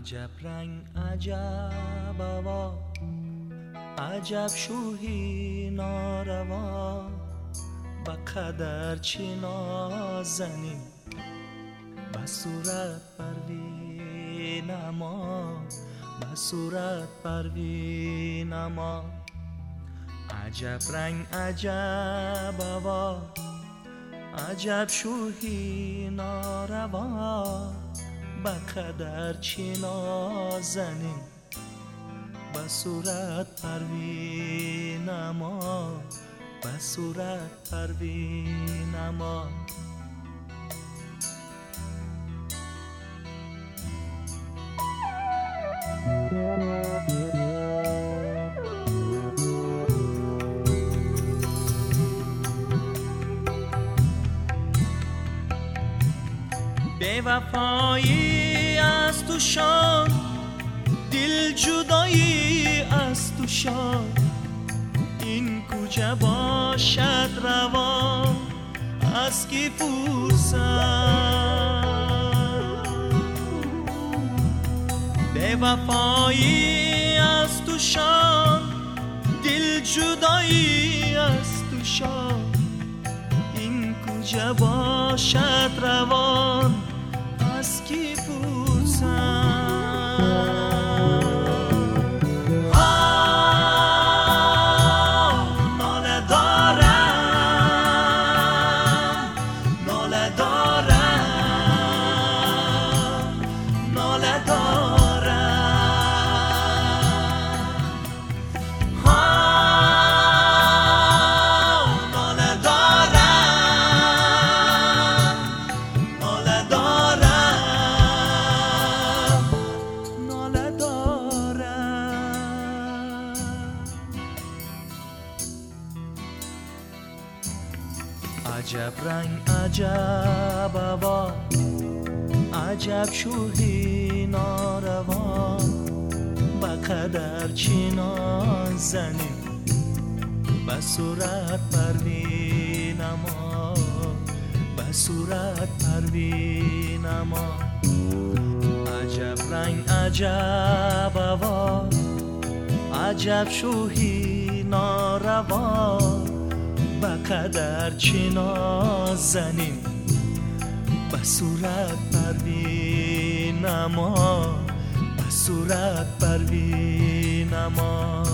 عجب رنگ عجب هوا، عجب شوخی ناروا، با قدر چی نازنی، با صورت پروین اما، با صورت پروین اما. عجب رنگ عجب هوا، عجب شوخی ناروا، با قدر چی نازنی، با صورت پروین اما، با صورت پروین اما. بی وفایی از تو شان، دل جدایی از تو شان، این کجا باشد روان از کی پرسم. بی وفایی از تو شان، دل جدایی از تو شان، این کجا باشد روان از کی پرسم. عجب رنگ عجب هوا، عجب شوخی ناروا، با قدر چی نازنی، با صورت پروین اما، با صورت پروین اما. عجب رنگ عجب هوا، عجب شوخی ناروا، با قدر چی نازنی، با صورت پروین اما، با صورت پروین اما.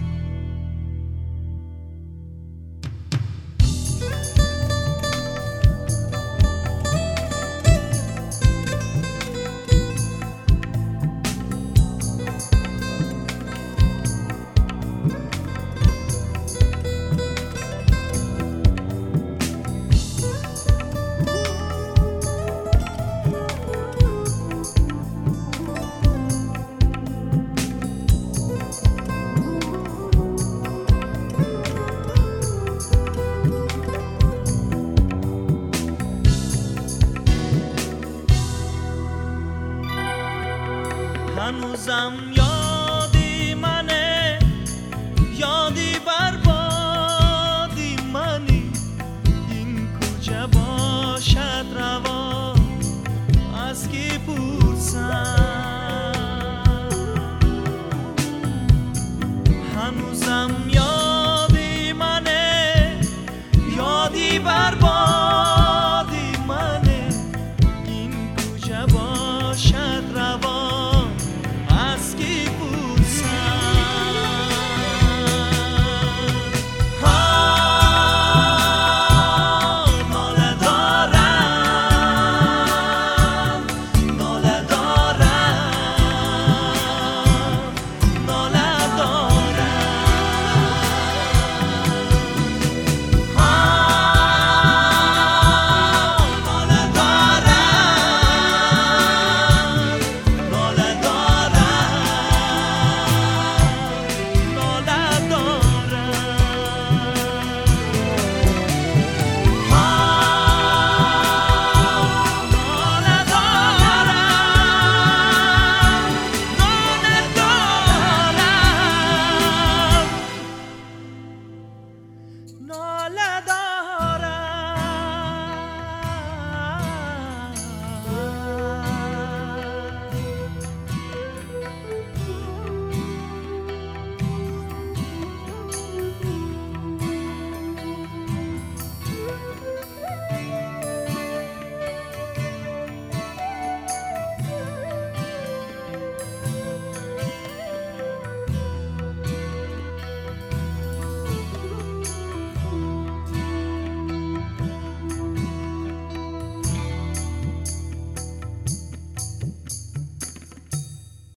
هنوزم یادی منه، یادی بربادی منی، این کجا